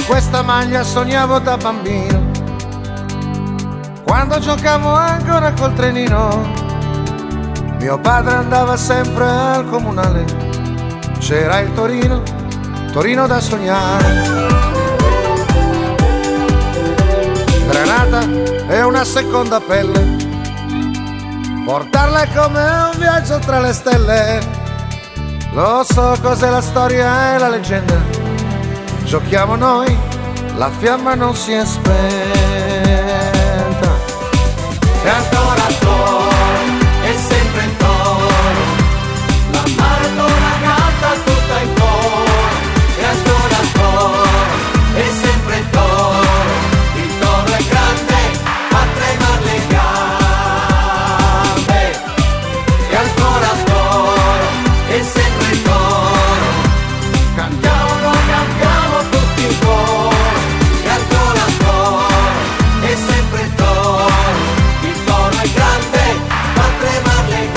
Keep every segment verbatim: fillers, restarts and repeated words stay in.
questa maglia sognavo da bambino, quando giocavo ancora col trenino. Mio padre andava sempre al comunale, c'era il Torino, Torino da sognare. Granata è una seconda pelle, portarla è come un viaggio tra le stelle. Lo so cos'è la storia e la leggenda, giochiamo noi, la fiamma non si è spenta. E ancora Toro, è sempre il Toro, la maratona canta tutta in coro. E ancora Toro, è sempre il Toro, il Toro è grande, fa tremare le gambe. E ancora Toro, è sempre il Toro, cantiamo, noi cantiamo tutti in coro. E ancora Toro, è sempre il Toro, il Toro è grande, fa tremare le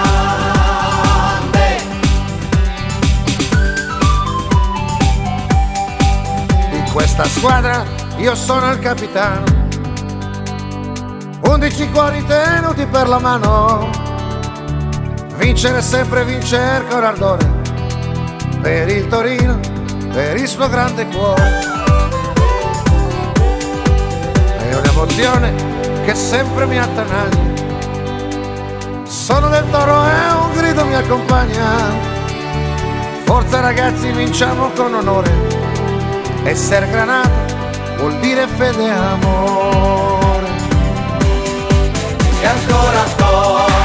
gambe. Di questa squadra io sono il capitano, undici cuori tenuti per la mano. Vincere sempre, vincer con ardore, per il Torino, per il suo grande cuore. È un'emozione che sempre mi attanaglia, sono del Toro e un grido mi accompagna. Forza ragazzi, vinciamo con onore, esser Granata vuol dire fede e amore. E ancora Toro,